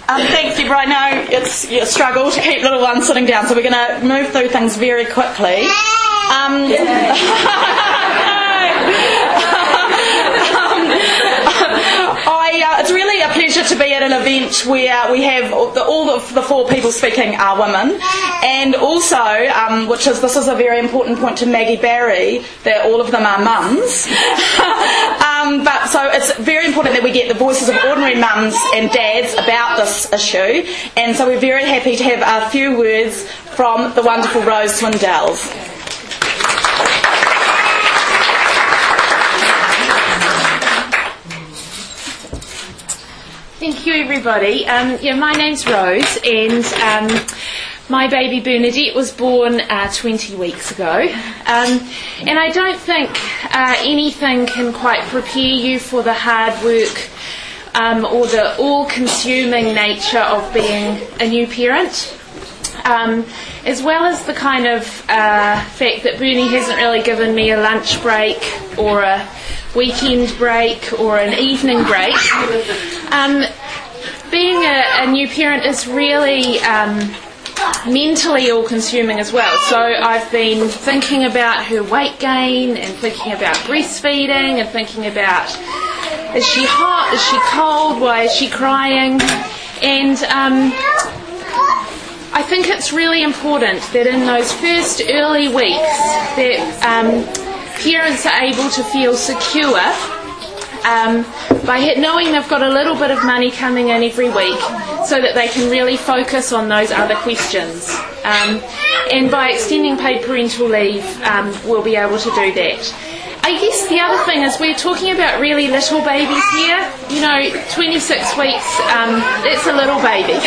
Thanks, Deborah. I know it's a struggle to keep little ones sitting down, so we're going to move through things very quickly. It's really a pleasure to be at an event where we have all of the four people speaking are women, and also, this is a very important point to Maggie Barry, that all of them are mums. But so it's very important that we get the voices of ordinary mums and dads about this issue, and so we're very happy to have a few words from the wonderful Rose Swindells. Thank you, everybody. My name's Rose, and my baby Bernadette was born 20 weeks ago. And I don't think anything can quite prepare you for the hard work or the all-consuming nature of being a new parent. As well as the kind of fact that Bernie hasn't really given me a lunch break or a weekend break or an evening break. Being a new parent is really mentally all-consuming as well. So I've been thinking about her weight gain and thinking about breastfeeding and thinking about, is she hot, is she cold, why is she crying? And I think it's really important that in those first early weeks that parents are able to feel secure by knowing they've got a little bit of money coming in every week so that they can really focus on those other questions. And by extending paid parental leave, we'll be able to do that. I guess the other thing is we're talking about really little babies here. 26 weeks, that's a little baby.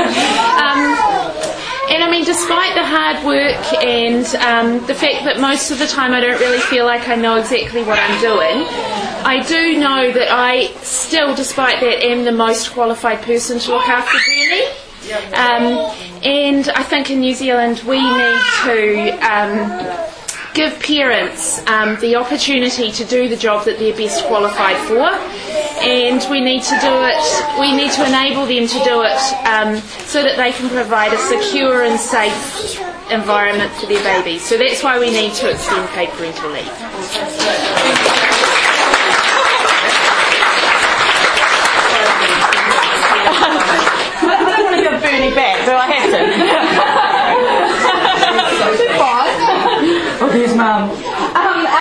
And I mean, despite the hard work and the fact that most of the time I don't really feel like I know exactly what I'm doing, I do know that I still, despite that, am the most qualified person to look after Bernie. And I think in New Zealand we need to give parents the opportunity to do the job that they're best qualified for, and we need to enable them to do it so that they can provide a secure and safe environment for their babies. So that's why we need to extend paid parental leave. I don't want to give Bernie back, do I have to? Oh, there's Mum.